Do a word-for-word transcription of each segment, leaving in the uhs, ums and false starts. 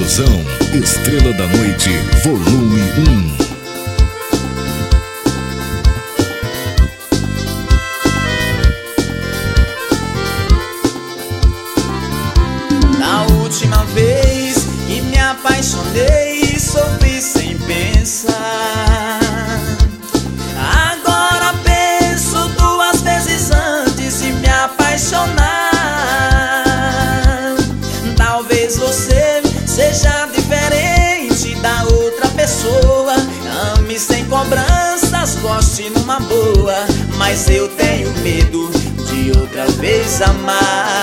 Explosão, Estrela da Noite, volume um. Na última vez que me apaixonei, sofri sem pensar. Agora penso duas vezes antes de me apaixonar. Talvez você seja diferente da outra pessoa. Ame sem cobranças, goste numa boa. Mas eu tenho medo de outra vez amar.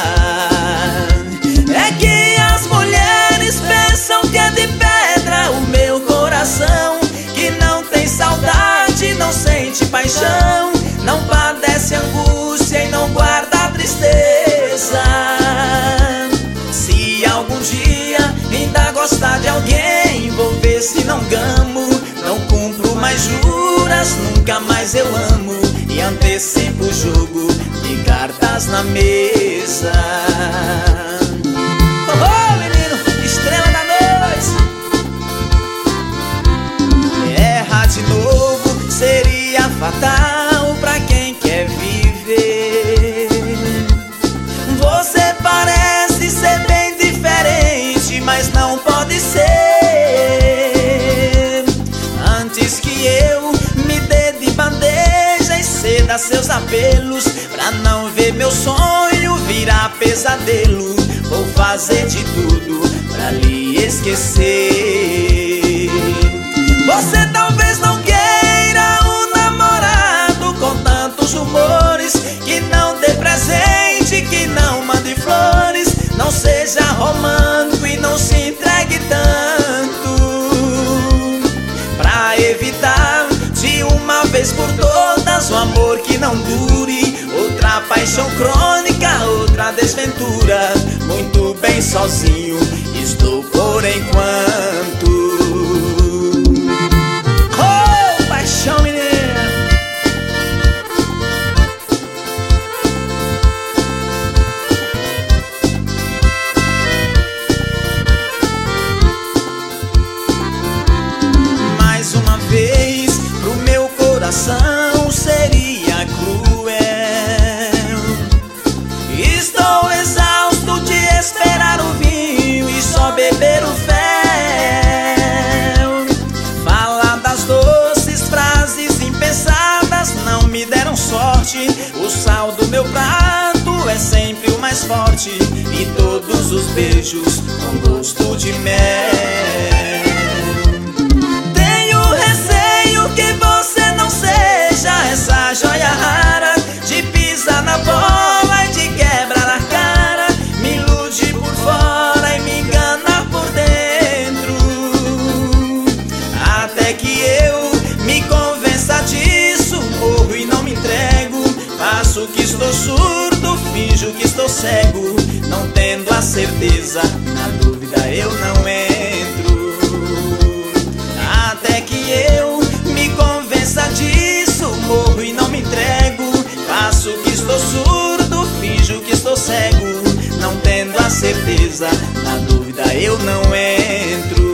É que as mulheres pensam que é de pedra o meu coração, que não tem saudade, não sente paixão, não padece angústia e não guarda tristeza. Se algum dia ainda gostar de alguém, vou ver se não gamo, não cumpro mais juras, nunca mais eu amo, e antecipo o jogo de cartas na mesa. Oh, menino, estrela da noite. Errar de novo seria fatal pra quem quer viver. Você parece ser bem diferente, mas não pode ser. Antes que eu me dê de bandeja e ceda seus apelos, pra não ver meu sonho virar pesadelo, vou fazer de tudo pra lhe esquecer. Você talvez não queira um namorado com tantos rumores, que não dê presente, que não mande flores, não seja romântico e não se entregue tanto, pra evitar de uma vez por todas um amor que não dure, outra paixão crônica, outra desventura. Muito bem sozinho estou por enquanto. Oh, paixão mineira. Mais uma vez pro meu coração seria cruel. Estou exausto de esperar o vinho e só beber o fel. Falar das doces frases impensadas não me deram sorte. O sal do meu prato é sempre o mais forte, e todos os beijos com gosto de mel. Tenho receio que você não seja essa joia rara, de pisar na bola e de quebrar a cara, me ilude por fora e me engana por dentro, até que eu me convença disso, morro e não me entrego. Faço que estou surdo, finjo que estou cego, não tendo a certeza, na dúvida eu não entro, até que eu me convença disso, morro e não me entrego. Faço que estou surdo, finjo que estou cego, não tendo a certeza, na dúvida eu não entro.